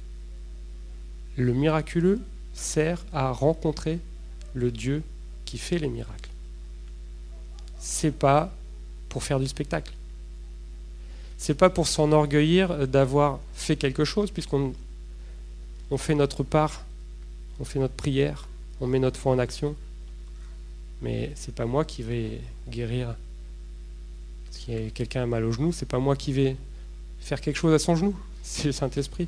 Le miraculeux sert à rencontrer le Dieu qui fait les miracles. C'est pas pour faire du spectacle. C'est pas pour s'enorgueillir d'avoir fait quelque chose, puisqu'on on fait notre part, on fait notre prière, on met notre foi en action. Mais c'est pas moi qui vais guérir. Si quelqu'un a mal au genou, c'est pas moi qui vais faire quelque chose à son genou, c'est le Saint-Esprit.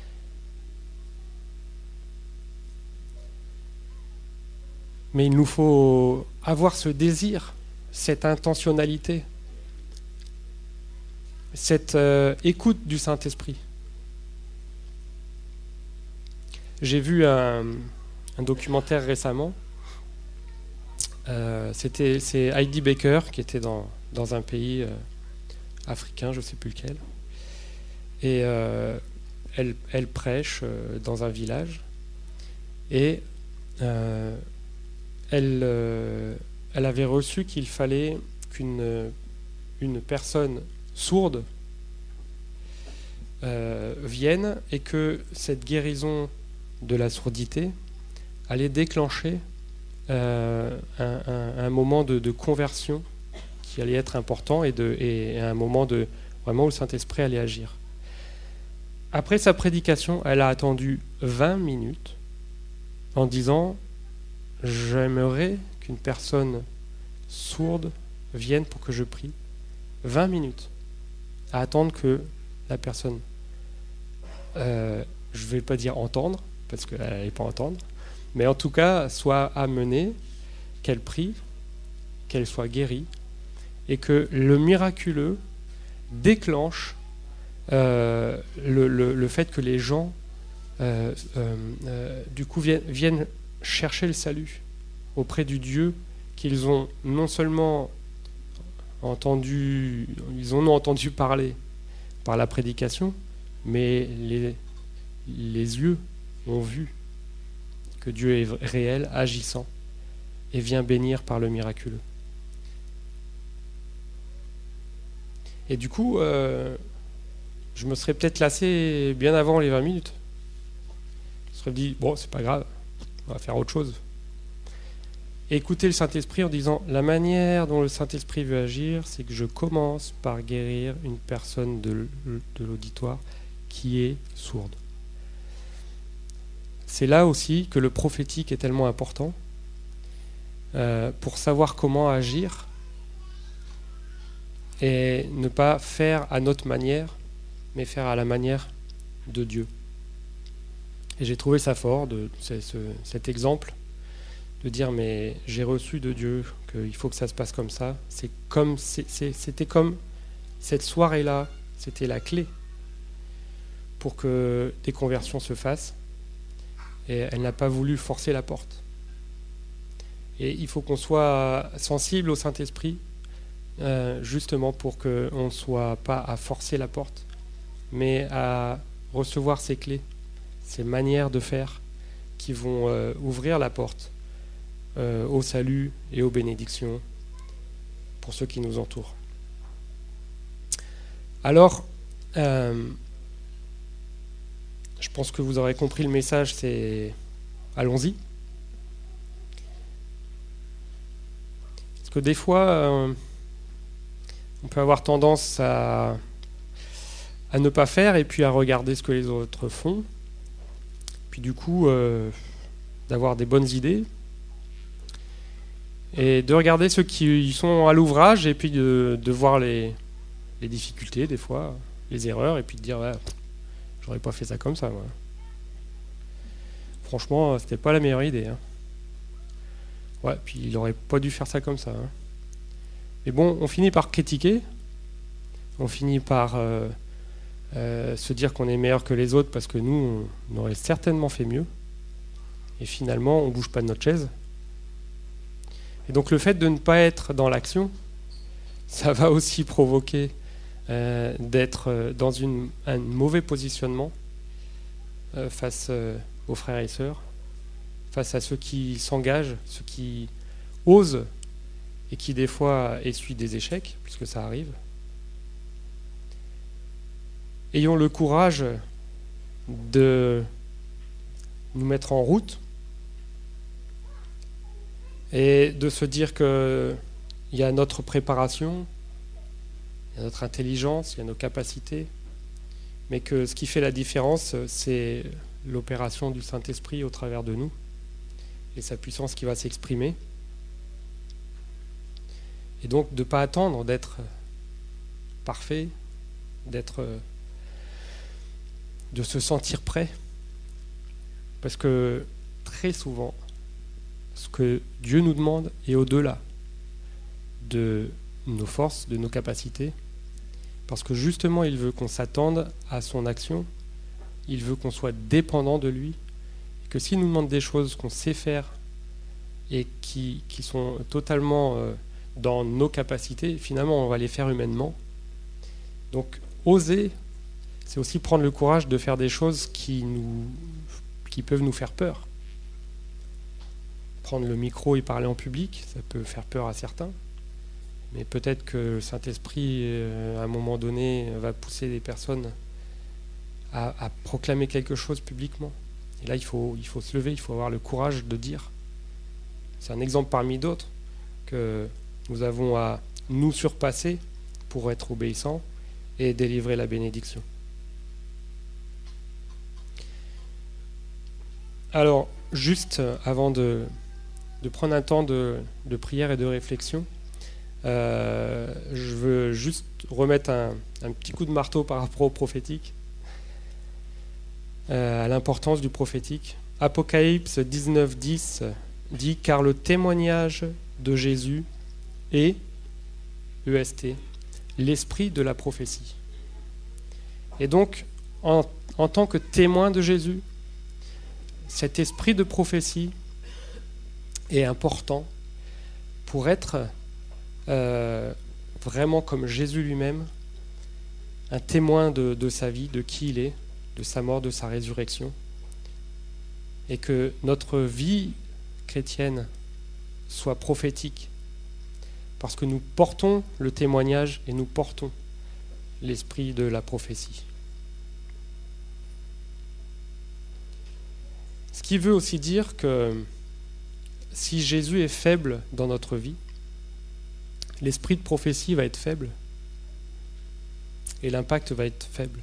Mais il nous faut avoir ce désir, cette intentionnalité, cette euh, écoute du Saint-Esprit. J'ai vu un, un documentaire récemment. Euh, c'était, c'est Heidi Baker qui était dans, dans un pays euh, africain, je ne sais plus lequel. Et euh, elle, elle prêche euh, dans un village. Et euh, elle, euh, elle avait reçu qu'il fallait qu'une une personne sourde euh, vienne et que cette guérison de la sourdité allait déclencher euh, un, un, un moment de, de conversion qui allait être important et, de, et un moment de, vraiment où le Saint-Esprit allait agir. Après sa prédication, elle a attendu vingt minutes en disant « J'aimerais qu'une personne sourde vienne pour que je prie. » vingt minutes à attendre que la personne, euh, je ne vais pas dire entendre, parce qu'elle n'allait pas entendre, mais en tout cas soit amenée, qu'elle prie, qu'elle soit guérie, et que le miraculeux déclenche euh, le, le, le fait que les gens euh, euh, euh, du coup viennent, viennent chercher le salut auprès du Dieu qu'ils ont non seulement entendu, ils en ont entendu parler par la prédication, mais les, les yeux ont vu que Dieu est réel, agissant, et vient bénir par le miraculeux. Et du coup, euh, je me serais peut-être lassé bien avant les vingt minutes. Je me serais dit, bon, c'est pas grave, on va faire autre chose. Et écouter le Saint-Esprit en disant, la manière dont le Saint-Esprit veut agir, c'est que je commence par guérir une personne de, de l'auditoire qui est sourde. C'est là aussi que le prophétique est tellement important euh, pour savoir comment agir et ne pas faire à notre manière, mais faire à la manière de Dieu. Et j'ai trouvé ça fort, de, ce, ce, cet exemple, de dire mais j'ai reçu de Dieu qu'il faut que ça se passe comme ça. C'est comme, c'est, c'est, c'était comme cette soirée-là, c'était la clé pour que des conversions se fassent. Et elle n'a pas voulu forcer la porte. Et il faut qu'on soit sensible au Saint-Esprit, euh, justement pour qu'on ne soit pas à forcer la porte, mais à recevoir ces clés, ces manières de faire qui vont euh, ouvrir la porte euh, au salut et aux bénédictions pour ceux qui nous entourent. Alors, euh, je pense que vous aurez compris le message, c'est allons-y. Parce que des fois, euh, on peut avoir tendance à, à ne pas faire et puis à regarder ce que les autres font. Puis du coup, euh, d'avoir des bonnes idées et de regarder ceux qui sont à l'ouvrage et puis de, de voir les, les difficultés des fois, les erreurs, et puis de dire ouais, j'aurais pas fait ça comme ça, moi. Franchement, c'était pas la meilleure idée. Hein. Ouais, puis il aurait pas dû faire ça comme ça. Hein. Mais bon, on finit par critiquer, on finit par euh, euh, se dire qu'on est meilleur que les autres parce que nous, on aurait certainement fait mieux. Et finalement, on bouge pas de notre chaise. Et donc le fait de ne pas être dans l'action, ça va aussi provoquer euh, d'être dans une, un mauvais positionnement euh, face euh, aux frères et sœurs, face à ceux qui s'engagent, ceux qui osent et qui des fois essuie des échecs, puisque ça arrive. Ayons le courage de nous mettre en route et de se dire qu'il y a notre préparation, il y a notre intelligence, il y a nos capacités, mais que ce qui fait la différence, c'est l'opération du Saint-Esprit au travers de nous et sa puissance qui va s'exprimer. Et donc de ne pas attendre d'être parfait, d'être, de se sentir prêt, parce que très souvent, ce que Dieu nous demande est au-delà de nos forces, de nos capacités, parce que justement il veut qu'on s'attende à son action, il veut qu'on soit dépendant de lui, et que s'il nous demande des choses qu'on sait faire et qui, qui sont totalement euh, dans nos capacités, finalement on va les faire humainement. Donc oser, c'est aussi prendre le courage de faire des choses qui, nous, qui peuvent nous faire peur. Prendre le micro et parler en public, ça peut faire peur à certains, mais peut-être que le Saint-Esprit, euh, à un moment donné, va pousser des personnes à, à proclamer quelque chose publiquement. Et là, il faut, il faut se lever, il faut avoir le courage de dire. C'est un exemple parmi d'autres que nous avons à nous surpasser pour être obéissants et délivrer la bénédiction. Alors, juste avant de, de prendre un temps de, de prière et de réflexion, euh, je veux juste remettre un, un petit coup de marteau par rapport au prophétique, euh, à l'importance du prophétique. Apocalypse dix-neuf dix dit « Car le témoignage de Jésus est, E S T, l'esprit de la prophétie. » Et donc, en, en tant que témoin de Jésus, cet esprit de prophétie est important pour être euh, vraiment comme Jésus lui-même, un témoin de, de sa vie, de qui il est, de sa mort, de sa résurrection, et que notre vie chrétienne soit prophétique, parce que nous portons le témoignage et nous portons l'esprit de la prophétie. Ce qui veut aussi dire que si Jésus est faible dans notre vie, l'esprit de prophétie va être faible et l'impact va être faible.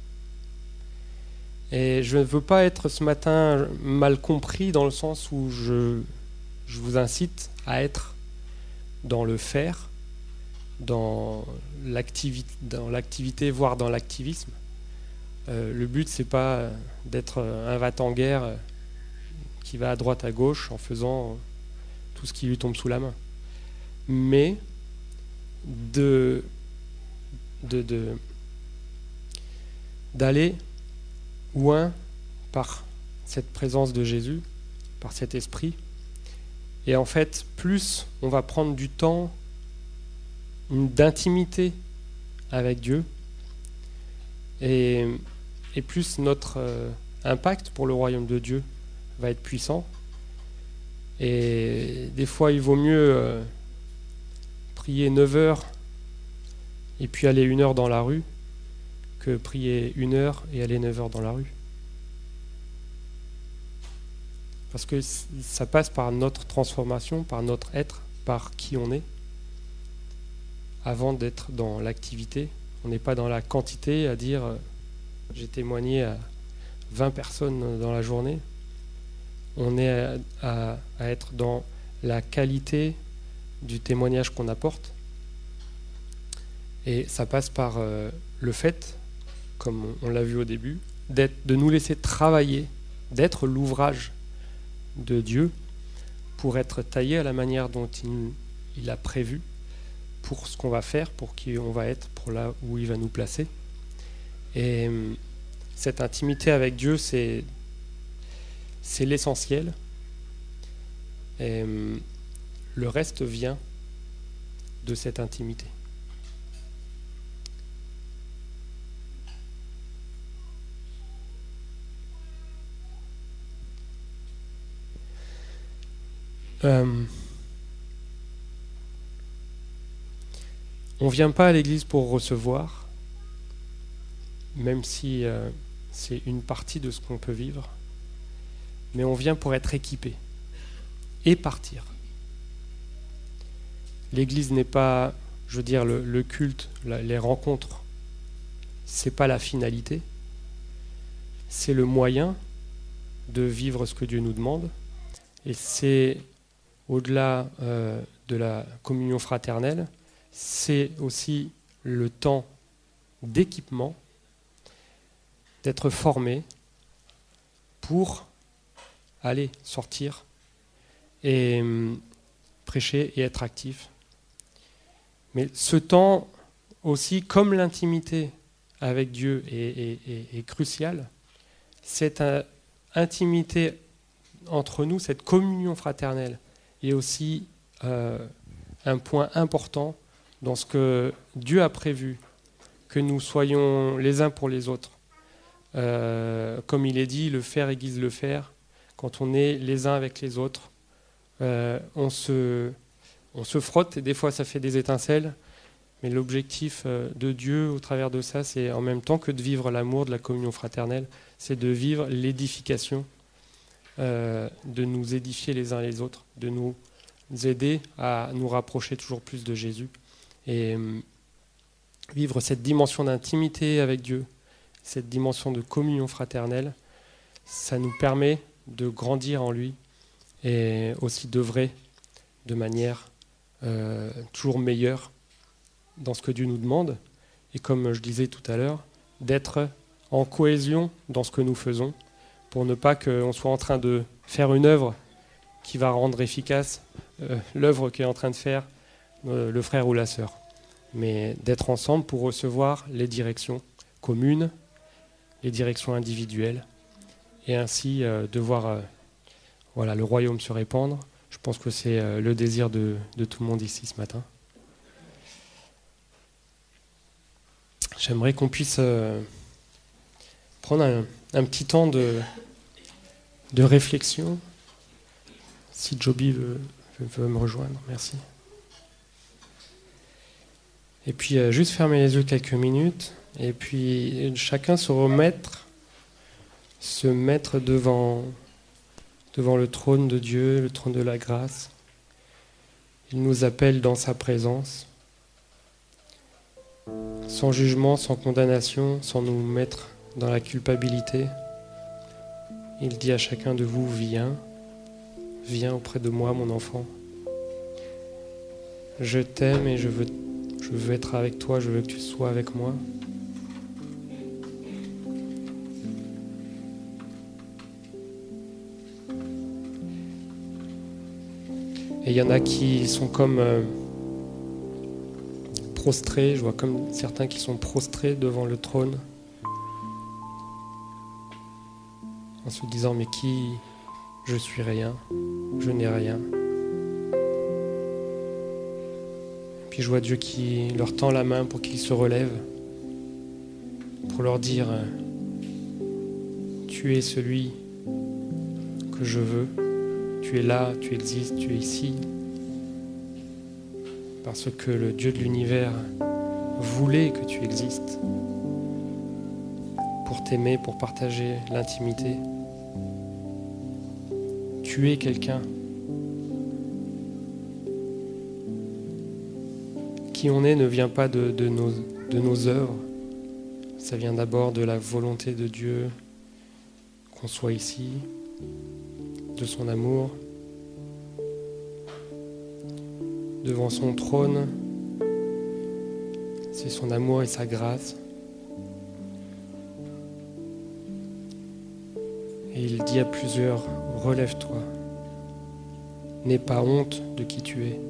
Et je ne veux pas être ce matin mal compris dans le sens où je, je vous incite à être dans le faire, dans l'activité, dans l'activité, voire dans l'activisme. Euh, le but, c'est pas d'être un va-t-en-guerre qui va à droite à gauche en faisant tout ce qui lui tombe sous la main, mais de, de, de d'aller loin par cette présence de Jésus, par cet esprit. Et en fait, plus on va prendre du temps d'intimité avec Dieu, et, et plus notre euh, impact pour le royaume de Dieu va être puissant. Et des fois, il vaut mieux euh, prier neuf heures et puis aller une heure dans la rue que prier une heure et aller neuf heures dans la rue. Parce que ça passe par notre transformation, par notre être, par qui on est, avant d'être dans l'activité. On n'est pas dans la quantité à dire euh, j'ai témoigné à vingt personnes dans la journée. On est à, à, à être dans la qualité du témoignage qu'on apporte. Et ça passe par euh, le fait, comme on, on l'a vu au début, d'être, de nous laisser travailler, d'être l'ouvrage de Dieu pour être taillé à la manière dont il, il a prévu, pour ce qu'on va faire, pour qui on va être, pour là où il va nous placer. Et cette intimité avec Dieu, c'est, c'est l'essentiel. Et le reste vient de cette intimité. Euh, On ne vient pas à l'église pour recevoir, même si euh, c'est une partie de ce qu'on peut vivre, mais on vient pour être équipé et partir. L'église n'est pas, je veux dire, le, le culte, la, les rencontres, c'est pas la finalité, c'est le moyen de vivre ce que Dieu nous demande, et c'est au-delà euh, de la communion fraternelle, c'est aussi le temps d'équipement, d'être formé pour aller sortir et hum, prêcher et être actif. Mais ce temps aussi, comme l'intimité avec Dieu est, est, est, est cruciale, cette uh, intimité entre nous, cette communion fraternelle, est aussi euh, un point important dans ce que Dieu a prévu, que nous soyons les uns pour les autres. Euh, comme il est dit, le fer aiguise le fer. Quand on est les uns avec les autres, euh, on, se, on se frotte et des fois ça fait des étincelles. Mais l'objectif de Dieu au travers de ça, c'est en même temps que de vivre l'amour de la communion fraternelle, c'est de vivre l'édification, euh, de nous édifier les uns les autres, de nous aider à nous rapprocher toujours plus de Jésus et euh, vivre cette dimension d'intimité avec Dieu, cette dimension de communion fraternelle. Ça nous permet de grandir en lui et aussi d'œuvrer de manière euh, toujours meilleure dans ce que Dieu nous demande, et comme je disais tout à l'heure, d'être en cohésion dans ce que nous faisons, pour ne pas qu'on soit en train de faire une œuvre qui va rendre efficace euh, l'œuvre qu'est en train de faire euh, le frère ou la sœur, mais d'être ensemble pour recevoir les directions communes, les directions individuelles, et ainsi euh, de voir euh, voilà, le royaume se répandre. Je pense que c'est euh, le désir de, de tout le monde ici ce matin. J'aimerais qu'on puisse euh, prendre un, un petit temps de, de réflexion. Si Joby veut, veut me rejoindre, merci. Et puis euh, juste fermer les yeux quelques minutes, et puis chacun se remettre, se mettre devant, devant le trône de Dieu, le trône de la grâce. Il nous appelle dans sa présence, sans jugement, sans condamnation, sans nous mettre dans la culpabilité. Il dit à chacun de vous, viens, viens auprès de moi, mon enfant. Je t'aime et je veux, je veux être avec toi, je veux que tu sois avec moi. Et il y en a qui sont comme euh, prostrés, je vois comme certains qui sont prostrés devant le trône, en se disant, mais qui, je suis rien, je n'ai rien. Puis je vois Dieu qui leur tend la main pour qu'ils se relèvent, pour leur dire, tu es celui que je veux, tu es là, tu existes, tu es ici, parce que le Dieu de l'univers voulait que tu existes, pour t'aimer, pour partager l'intimité. Tu es quelqu'un. Qui on est ne vient pas de, de, nos, de nos œuvres. Ça vient d'abord de la volonté de Dieu qu'on soit ici, de son amour. Devant son trône, c'est son amour et sa grâce. Et il dit à plusieurs, relève-toi, n'aie pas honte de qui tu es.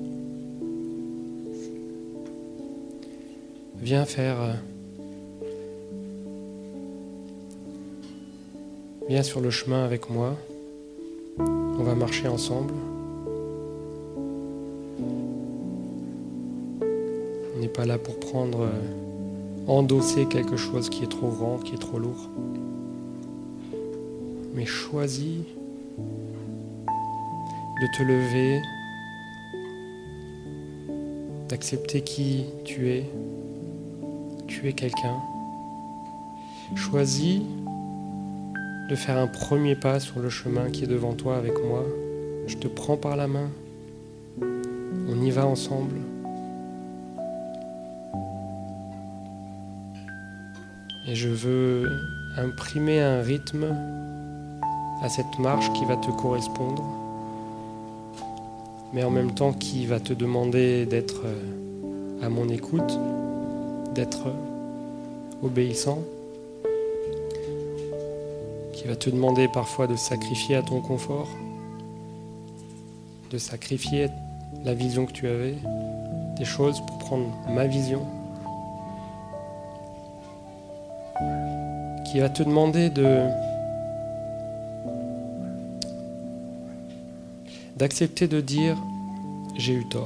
Viens faire, viens sur le chemin avec moi, on va marcher ensemble. On n'est pas là pour prendre, endosser quelque chose qui est trop grand, qui est trop lourd. Mais choisis de te lever d'accepter qui tu es. Tu es quelqu'un. Choisis de faire un premier pas sur le chemin qui est devant toi avec moi. Je te prends par la main. On y va ensemble. Et je veux imprimer un rythme à cette marche qui va te correspondre, mais en même temps qui va te demander d'être à mon écoute, d'être obéissant, qui va te demander parfois de sacrifier à ton confort, de sacrifier la vision que tu avais, des choses pour prendre ma vision, qui va te demander de d'accepter de dire « j'ai eu tort ».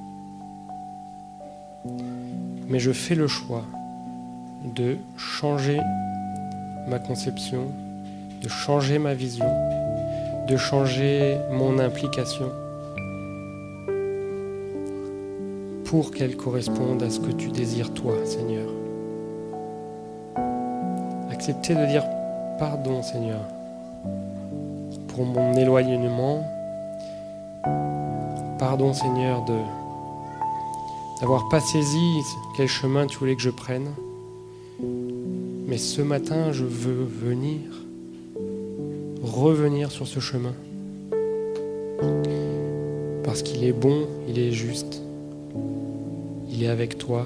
Mais je fais le choix de changer ma conception, de changer ma vision, de changer mon implication pour qu'elle corresponde à ce que tu désires toi, Seigneur. Accepter de dire « pardon, Seigneur », pour mon éloignement. Pardon, Seigneur, de d'avoir pas saisi quel chemin tu voulais que je prenne. Mais ce matin, je veux venir, revenir sur ce chemin. Parce qu'il est bon, il est juste. Il est avec toi.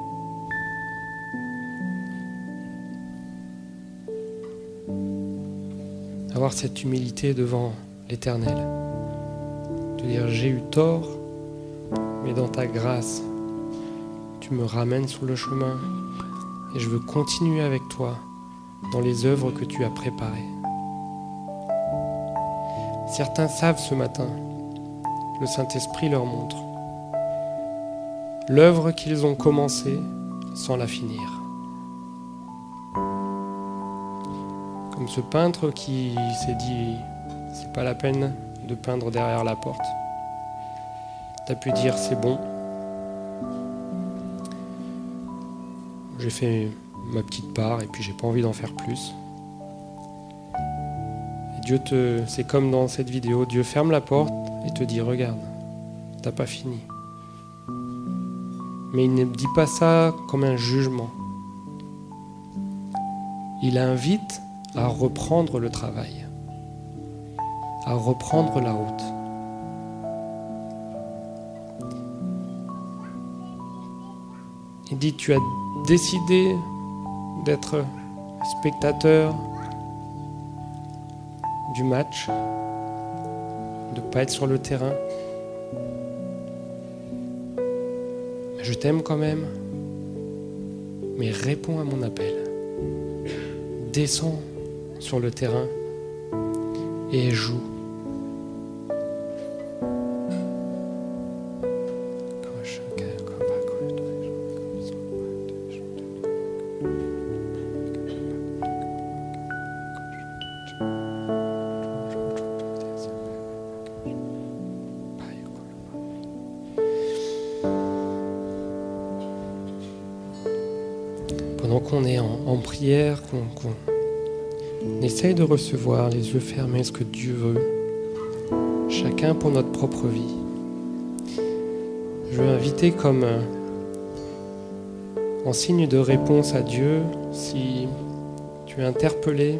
Avoir cette humilité devant l'Éternel. De dire j'ai eu tort, mais dans ta grâce, tu me ramènes sur le chemin et je veux continuer avec toi dans les œuvres que tu as préparées. Certains savent ce matin, le Saint-Esprit leur montre, l'œuvre qu'ils ont commencée sans la finir. Comme ce peintre qui s'est dit, c'est pas la peine de peindre derrière la porte. Tu as pu dire c'est bon. J'ai fait ma petite part et puis j'ai pas envie d'en faire plus. Et Dieu te, c'est comme dans cette vidéo, Dieu ferme la porte et te dit regarde, t'as pas fini. Mais il ne dit pas ça comme un jugement. Il invite à reprendre le travail, à reprendre la route. Il dit, tu as décidé d'être spectateur du match, de ne pas être sur le terrain. Je t'aime quand même, mais réponds à mon appel. Descends sur le terrain et joue. Pendant qu'on est en, en prière, qu'on, qu'on essaye de recevoir les yeux fermés ce que Dieu veut, chacun pour notre propre vie. Je veux inviter comme euh, en signe de réponse à Dieu, si tu es interpellé,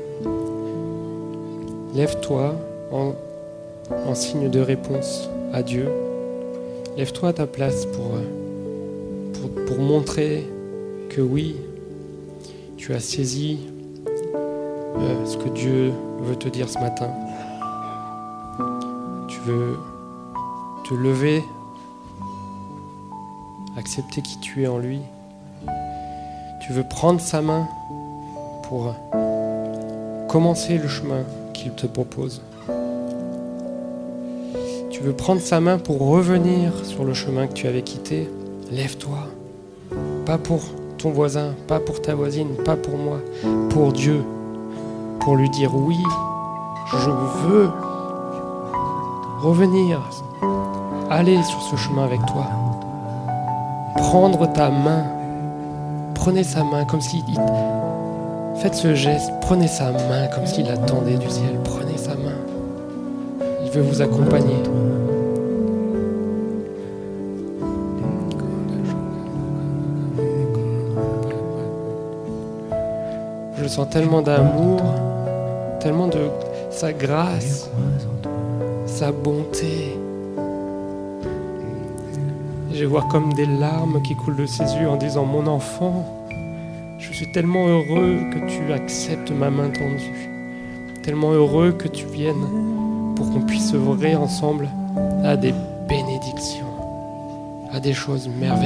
lève-toi en, en signe de réponse à Dieu. Lève-toi à ta place pour, pour, pour montrer que oui, tu as saisi euh, ce que Dieu veut te dire ce matin. Tu veux te lever, accepter qui tu es en lui. Tu veux prendre sa main pour commencer le chemin qu'il te propose. Tu veux prendre sa main pour revenir sur le chemin que tu avais quitté. Lève-toi, pas pour ton voisin, pas pour ta voisine, pas pour moi, pour Dieu, pour lui dire oui, je veux revenir, aller sur ce chemin avec toi. prendre ta main. Prenez sa main comme si... Il... Faites ce geste, prenez sa main comme s'il attendait du ciel. Prenez sa main. Il veut vous accompagner. Je sens tellement d'amour, tellement de sa grâce, sa bonté. Je vois comme des larmes qui coulent de ses yeux en disant « Mon enfant, je suis tellement heureux que tu acceptes ma main tendue, tellement heureux que tu viennes pour qu'on puisse œuvrer ensemble à des bénédictions, à des choses merveilleuses. »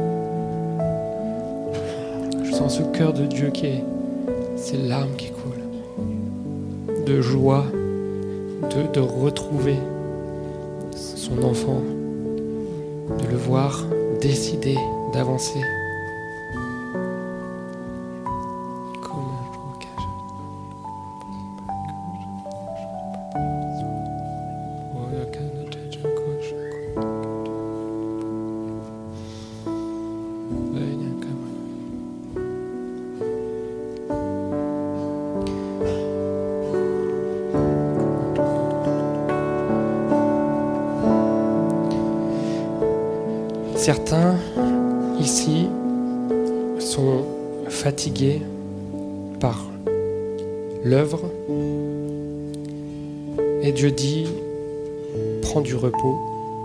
Je sens ce cœur de Dieu qui est ces larmes qui coulent, de joie, de, de retrouver son enfant, de le voir décider d'avancer. Certains, ici, sont fatigués par l'œuvre et Dieu dit, prends du repos,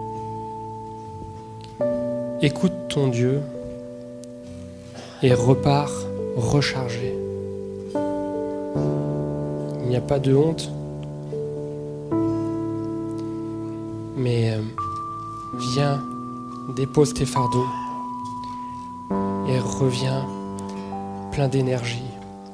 écoute ton Dieu et repars rechargé. Il n'y a pas de honte, mais euh, viens, dépose tes fardeaux et reviens plein d'énergie.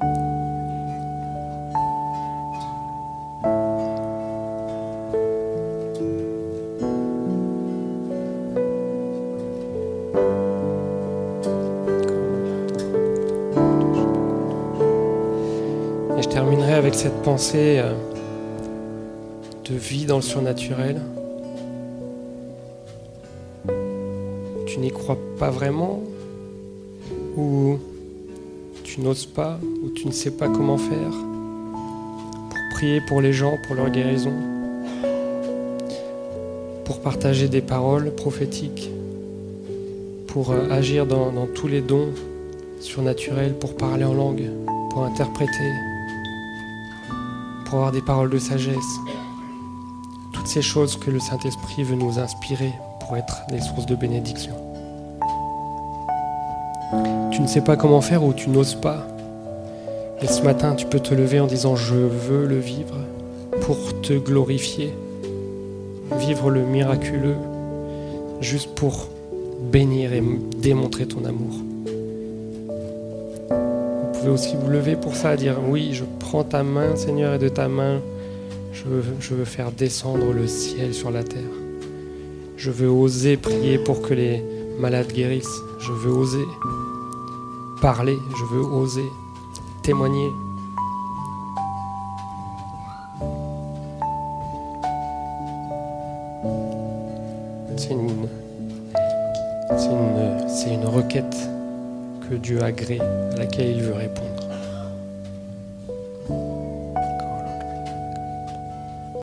Et je terminerai avec cette pensée de vie dans le surnaturel. Tu n'y crois pas vraiment, ou tu n'oses pas, ou tu ne sais pas comment faire pour prier pour les gens, pour leur guérison, pour partager des paroles prophétiques, pour agir dans, dans tous les dons surnaturels, pour parler en langue, pour interpréter, pour avoir des paroles de sagesse. Toutes ces choses que le Saint-Esprit veut nous inspirer pour être des sources de bénédiction. Tu ne sais pas comment faire ou tu n'oses pas. Et ce matin, tu peux te lever en disant « Je veux le vivre pour te glorifier. » Vivre le miraculeux juste pour bénir et démontrer ton amour. Vous pouvez aussi vous lever pour ça, dire « Oui, je prends ta main, Seigneur, et de ta main, je veux, je veux faire descendre le ciel sur la terre. Je veux oser prier pour que les malades guérissent. Je veux oser parler, je veux oser témoigner. » C'est une, c'est une, c'est une requête que Dieu agrée, à laquelle il veut répondre.